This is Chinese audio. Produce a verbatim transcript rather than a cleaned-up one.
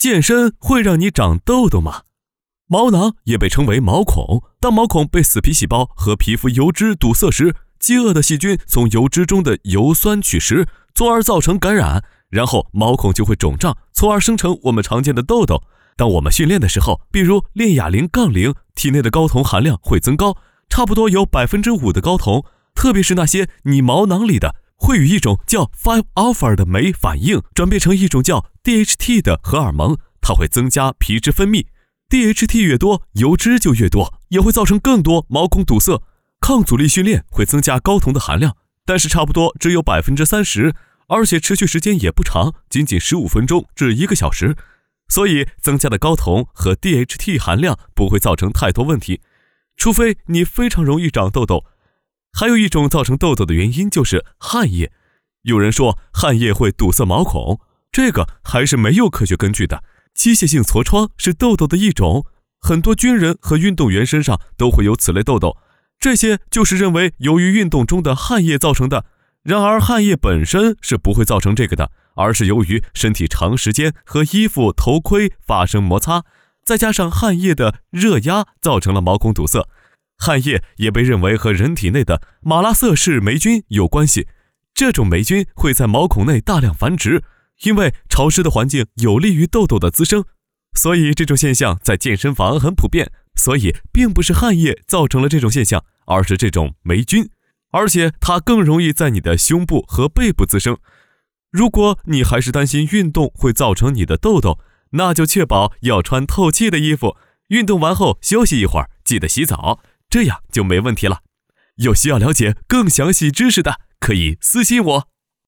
健身会让你长痘痘吗？毛囊也被称为毛孔，当毛孔被死皮细胞和皮肤油脂堵塞时，饥饿的细菌从油脂中的油酸取食，从而造成感染，然后毛孔就会肿胀，从而生成我们常见的痘痘。当我们训练的时候，比如练哑铃、杠铃，体内的睾酮含量会增高，差不多有 百分之五 的睾酮，特别是那些你毛囊里的，会与一种叫 五 alpha 的酶反应，转变成一种叫 D H T 的荷尔蒙，它会增加皮脂分泌。D H T 越多，油脂就越多，也会造成更多毛孔堵塞。抗阻力训练会增加睾酮的含量，但是差不多只有 百分之三十， 而且持续时间也不长，仅仅十五分钟至一个小时。所以增加的睾酮和 D H T 含量不会造成太多问题，除非你非常容易长痘痘。还有一种造成痘痘的原因就是汗液。有人说汗液会堵塞毛孔，这个还是没有科学根据的。机械性痤疮是痘痘的一种，很多军人和运动员身上都会有此类痘痘，这些就是认为由于运动中的汗液造成的。然而汗液本身是不会造成这个的，而是由于身体长时间和衣服、头盔发生摩擦，再加上汗液的热压造成了毛孔堵塞。汗液也被认为和人体内的马拉瑟氏霉菌有关系，这种霉菌会在毛孔内大量繁殖，因为潮湿的环境有利于痘痘的滋生，所以这种现象在健身房很普遍。所以并不是汗液造成了这种现象，而是这种霉菌，而且它更容易在你的胸部和背部滋生。如果你还是担心运动会造成你的痘痘，那就确保要穿透气的衣服，运动完后休息一会儿，记得洗澡，这样就没问题了。有需要了解更详细知识的，可以私信我。